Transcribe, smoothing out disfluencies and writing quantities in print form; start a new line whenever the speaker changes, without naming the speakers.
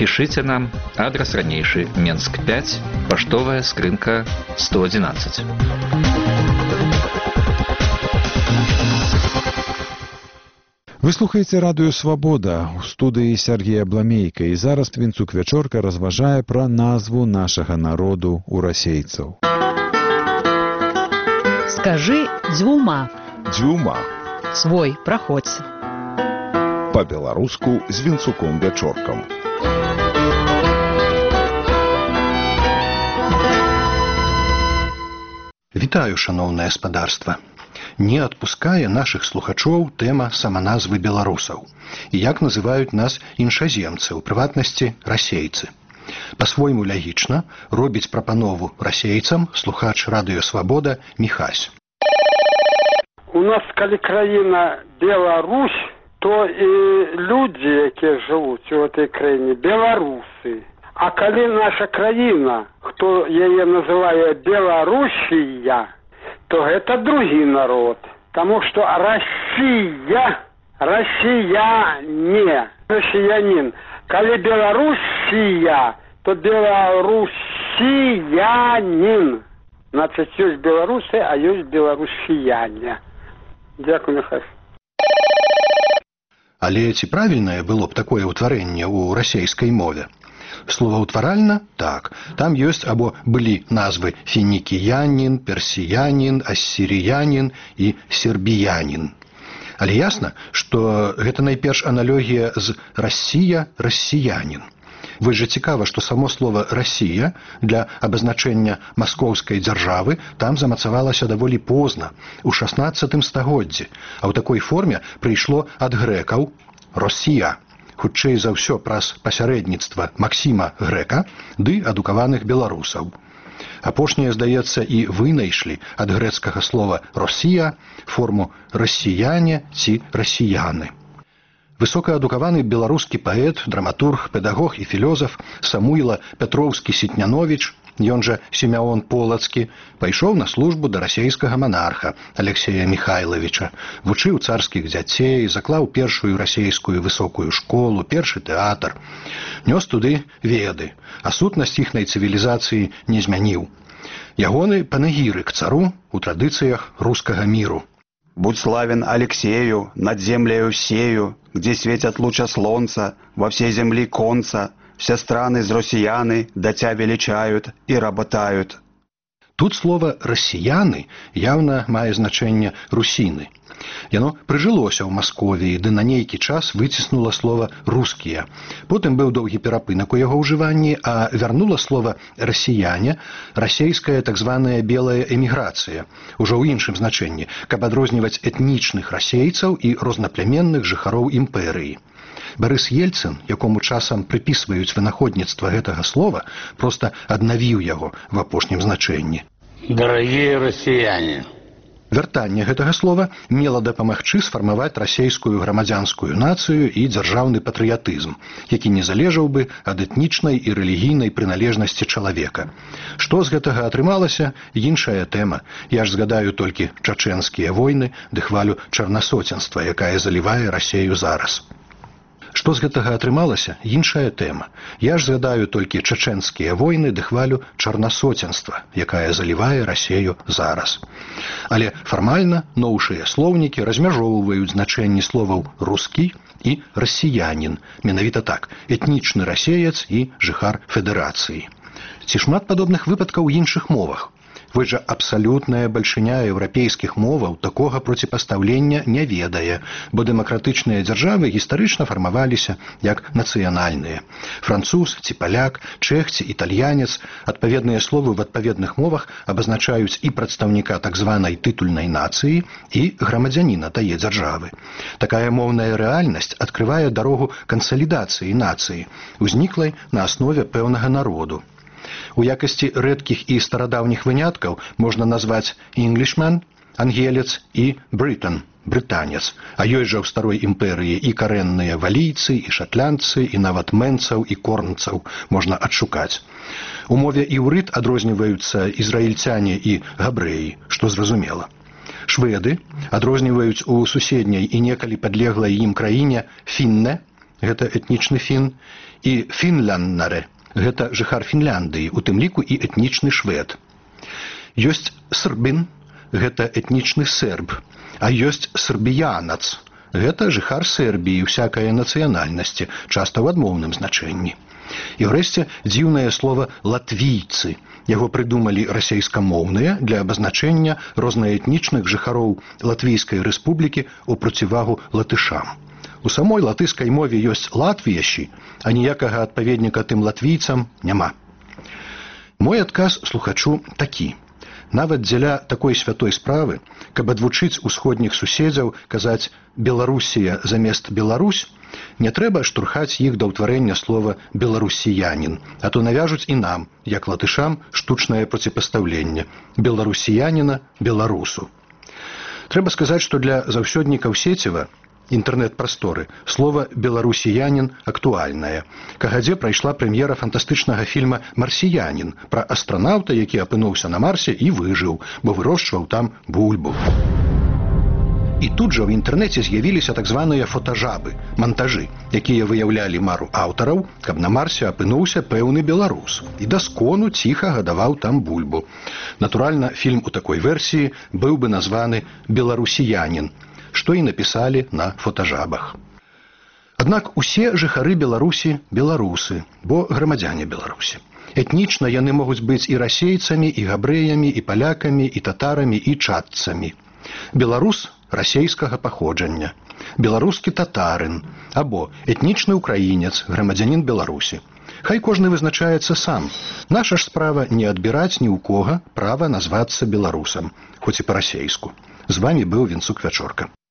Пишите нам, адрес ранейший, Менск 5, поштовая скрынка 111.
Вы слухаеце радыё «Свабода» у студыі Сергея Бламейка, і зараз Вінцук Вячорка разважае пра назву нашага народу ў расейцаў.
Скажи «дзюма».
Дзюма.
Свой, праходзь.
Па-беларуску з Вінцуком Вячоркам.
Вітаю, шаноўнае спадарства. Не адпускае нашых слухачоў тэма саманазвы беларусаў. І як называюць нас іншаземцы, у прыватнасці расейцы. Па-свойму лягічна робіць прапанову расейцам слухач радыё «Свабода» Міхась.
У нас, калі краіна Беларусь, то і людзі, якія жывуць у гэтай краіне, беларусы. А калі наша краіна, хто яе называе Беларусія, то гэта другі народ. Таму што Расія, расіяне, расіянін. Калі Беларусія, то беларусіянін. Значыць, ёсць беларусы, а ёсць беларусіяне. Дзякую, Михась.
Але ці правільнае было б такое ўтварэнне ў расейскай мове? Словаўтваральна? Так. Там ёсць або былі назвы фінікіянін, персіянін, ассіріянін і сербіянін. Але ясна, што гэта найперш аналогія з Расія, расіянін. Вы же цікава, што само слово «Расія» для абазначэння маскоўскай дзяржавы там замацавалася даволі позна, у 16 стагоддзі, а ў такой форме прыйшло ад грэкаў «Росія», хутчэй за ўсё праз пасярэдніцтва Максіма Грэка ды адукаваных беларусаў. Апошняе, здаецца, і вынайшлі ад грэцкага слова «Росія» форму «расіяне» ці «расіяны». Высокаадукаваны беларускі паэт, драматург, педагог і філёзаф Самуіла Пятроўскі-Сітняновіч, ён жа Сімеон Полацкі, пайшоў на службу да расейскага манарха Алексея Михайловича, вучыў царскіх дзяцей, заклаў першую расейскую высокую школу, першы тэатр. Нёс туды веды, а сутнасць іхнай цывілізацыі не змяніў. Ягоны панегірык цару у традыцыях рускага міру.
Будь славен Алексею, над землею сею, где светят луча солнца, во всей земли конца, все страны с россияны до тебя величают и работают.
Тут слово «расіяны» явно мае значэнне «русіны». Яно прыжылося ў Масковіі, ды на нейкі час выціснула слова «рускія». Потым быў доўгі перапынак у яго ўжыванні, а вярнула слова «расіяне» расейская так званая белая эміграцыя, ужо ў іншым значэнні, каб адрозніваць этнічных расейцаў і рознапляменных жыхароў імперыі. Барыс Ельцын, якому часам прыпісваюць вынаходніцтва гэтага слова, проста аднавіў яго в апошнім значэнні.
Дарагія расіяне.
Вяртанне гэтага слова мела дапамагчы сфармаваць расейскую грамадзянскую нацыю і дзяржаўны патрыятызм, які не залежаў бы ад этнічнай і рэлігійнай прыналежнасці чалавека. Што з гэтага атрымалася, іншая тэма. Я ж згадаю толькі чачэнскія войны ды хвалю чарнасоценства, якая залівае Расею зараз. Што з гэтага атрымалася, іншая тэма. Я ж згадаю толькі чачэнскія войны ды хвалю чарнасоценства, якая залівае Расею зараз. Але фармальна новшыя слоўнікі размяжоўваюць значэнні словаў «рускі» і «расіянін». Менавіта так, этнічны расеец і жыхар федэрацыі. Ці шмат падобных выпадкаў у іншых мовах? Вось жа абсалютная бальшыня еўрапейскіх моваў такога проціпастаўлення не ведае, бо дэмакратычныя дзяржавы гістарычна фармаваліся як нацыянальныя. Француз ці паляк, чэх ці італьянец, адпаведныя словы в адпаведных мовах абазначаюць і прадстаўніка так званай тытульнай нацыі, і грамадзяніна тае дзяржавы. Такая моўная рэальнасць адкрывае дарогу кансалідацыі нацыі, узніклай на аснове пэўнага народу. У якасці рэдкіх і старадаўніх выняткаў можна назваць «Englishman» – ангелец і «Briton» – брытанец, а ёсць жа ў старой імперыі і карэнныя валійцы, і шатландцы, і нават мэнцаў і корнцаў можна адшукаць. У мове іўрыт адрозніваюцца ізраільцяне і габрэі, што зразумела. Шведы адрозніваюць у суседняй і некалі падлеглай ім краіне «фінне» гэта этнічны фін, і фінляннаре, гэта жыхар Фінляндыі, у тым ліку і этнічны швед. Ёсць србін, гэта этнічны серб, а ёсць србіянац, гэта жыхар Сербіі всякае нацыянальнасці, часта ў адмоўным значэнні. І ўрэшце дзіўнае слова латвійцы. Яго прыдумалі расейскамоўныя для абазначэння рознаэтнічных жыхароў Латвійскай рэспублікі ў процівагу латышам. У самой латышскай мове ёсць латвіяші, а ніякага адпаведніка тым латвійцам няма. Мой адказ слухачу такі. Нават дзеля такой святой справы, каб адвучыць усходніх суседзяў казаць «Беларусія» замест «Беларусь», не трэба штурхаць іх да ўтварэння слова «беларусіянін», а то навяжуць і нам, як латышам, штучнае проціпастаўленне «беларусіяніна» «беларусу». Трэба сказаць, што для заўсёднікаў сеціва інтэрнэт-прасторы слова «беларусіянін» актуальнае. Кагадзе прайшла прэм'ера фантастычнага фільма «Марсіянін» пра астранаўта, які апынуўся на Марсе і выжыў, бо вырошчваў там бульбу. І тут жа ў інтэрнэце з'явіліся так званыя фотажабы, монтажы, якія выяўлялі мару аўтараў, каб на Марсе апынуўся пэўны беларус і даскону ціха гадаваў там бульбу. Натуральна, фільм у такой версіі быў бы названы «Беларусіянін», што і напісалі на фотажабах. Аднак усе жыхары Беларусі беларусы, бо грамадзяне Беларусі. Этнічна яны могуць быць і расейцамі, і габрэямі, і палякамі, і татарамі, і чадцамі. Беларус расейскага паходжання, беларускі татарын, або этнічны украінец, грамадзянін Беларусі. Хай кожны вызначаецца сам. Наша ж справа не адбіраць ні ў кога права назвацца беларусам, хоць і па-расейску. З вамі быў Вінцук Вячорка.